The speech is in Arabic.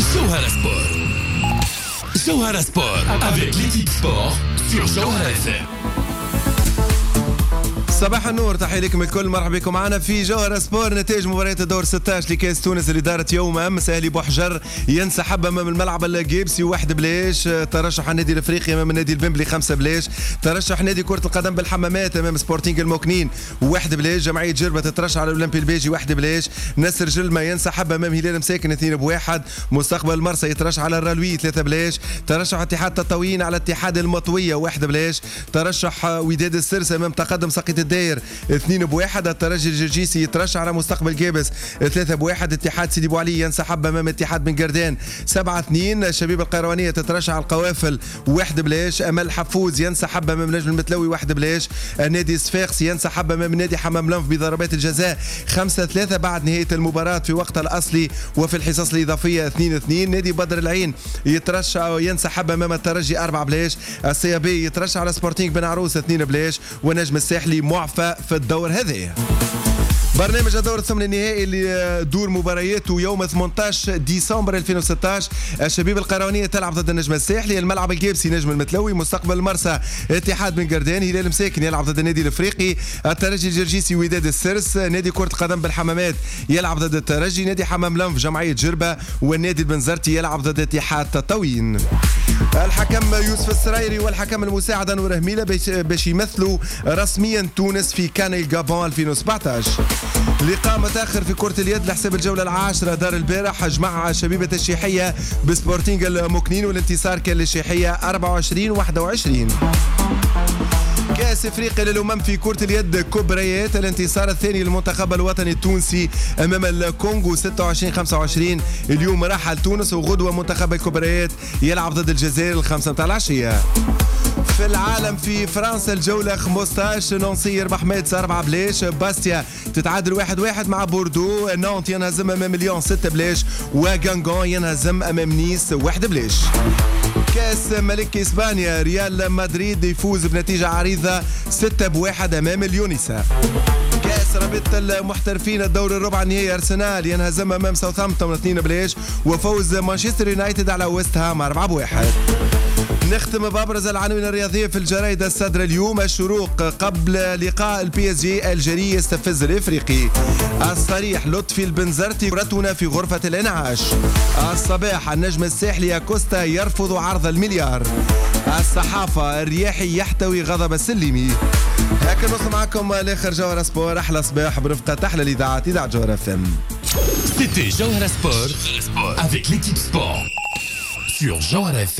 Johara Sport. Johara Sport avec l'équipe sport sur Johara FM. صباح النور، تحية لكم الكل، مرحبا بكم معنا في جوهر سبور. نتائج مباريات الدور 16 لكاس تونس اللي دارت يوم امس. اهلي بوحجر ينسحب امام الملعب الجيبسي 1-0. ترشح النادي الافريقي امام النادي البنبلي 5-0. ترشح نادي كرة القدم بالحمامات امام سبورتينغ الموكنين 1-0. جمعية جربة تترشح على الاولمبي البيجي 1-0. نسر جلمة ينسحب امام هلال مساكن 2-1. مستقبل المرسى يترشح على الرالوي 3-0. ترشح اتحاد تطاوين على اتحاد المطوية 1-0. ترشح وداد السرس امام تقدم سقيط الداير 2-1. الترجي الجرجيسي يترشح على مستقبل جابس 3-1. اتحاد سيدي بوعلي ينسحب امام اتحاد بن قردان 7-2. شبيب القيروانية تترشح على القوافل 1-0. امل حفوز ينسحب امام نجم المتلوي 1-0. النادي صفاقس ينسحب امام نادي حمام لنف بضربات الجزاء 5-3 بعد نهاية المباراة في وقتها الأصلي وفي الحصص الإضافية 2-2. نادي بدر العين يترشح ينسحب امام الترجي 4-0. السيابي يترشح على سبورتينغ بن عروس 2-0. والنجم الساحلي معفى في الدور هذا. برنامج الدور الثمن النهائي اللي دور مبارياته يوم 18 ديسمبر 2016. الشبيب القيروانية تلعب ضد النجم الساحلي. الملعب الجابسي نجم المتلوي. مستقبل المرسى اتحاد بن قردان. هلال مساكن يلعب ضد النادي الافريقي. الترجي الجرجيسي وداد السرس. نادي كرة قدم بالحمامات يلعب ضد الترجي. نادي حمام لنف جمعية جربة. والنادي البنزرتي يلعب ضد اتحاد تطاوين. الحكم يوسف السرايري والحكم المساعد انور هميله باش يمثلوا رسميا تونس في كان الجابون 2017. لقاء متاخر في كرة اليد لحساب الجولة العاشرة دار البارح جمع شبيبة الشيحية بسبورتينغ الموكنين والانتصار كان للشيحية 24-21. كأس افريقيا للأمم في كرة اليد كبريات. الانتصار الثاني للمنتخب الوطني التونسي امام الكونغو 26-25. اليوم راح لتونس وغدوة منتخب الكبريات يلعب ضد الجزائر 5 متاع العشية. في العالم في فرنسا الجولة 15 نونسي يربح ميتس 4-0. باستيا تتعادل 1-1 مع بوردو. نانت ينهزم امام ليون 6-0. وغانغون ينهزم امام نيس 1-0. كاس ملك اسبانيا ريال مدريد يفوز بنتيجة عريضة 6-1 امام اليونيسا. كاس رابطة المحترفين الدور الربع النهائي ارسنال ينهزم امام ساوثهامبتون 2-0. وفوز مانشستر يونايتد على ويست هام 4-1. نختم بأبرز العناوين الرياضية في الجرائد الصادرة اليوم. الشروق قبل لقاء البي اس جي الجيري يستفز الافريقي. الصريح لطفي البنزرتي كرتنا في غرفة الانعاش. الصباح النجم الساحلي أكوستا يرفض عرض المليار. الصحافة الرياحي يحتوي غضب السلمي. هكذا نوصل معكم لاخر جوهر سبور. احلى صباح برفقة احلى الاذاعة اذاعة جوهر اف ام. C'était Johara Sport avec l'équipe sport sur Johara FM.